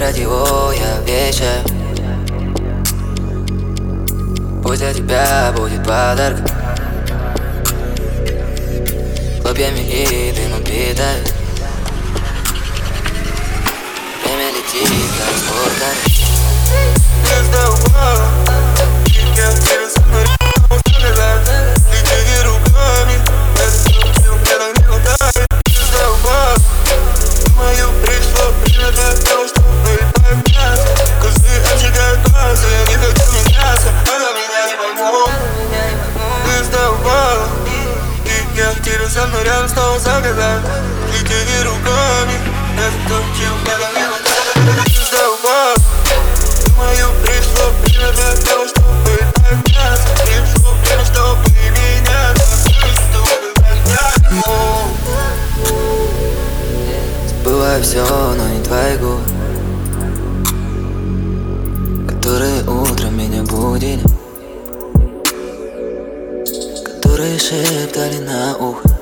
радио я вещаю. Пусть для тебя будет подарок. Хлопьями и дымом питают. Время летит, как спорт. Звезда упала, я тебе смотрел, летели руками. Мне так не хватает. Звезда упала, мою пришло время для того, чтобы подняться. Кусты обжигают глаза, я не хочу меняться. Она меня не поймет. Звезда упала, и я тебе со мной рядом снова загадаю. Летели руками, это то, чего мне так не хватает. Звезда упала, мою пришло время для того, чтобы подняться. Пришло время, чтобы меняться. Забываю все, но не твои губы, которые утром меня будили, которые шептали на ухо.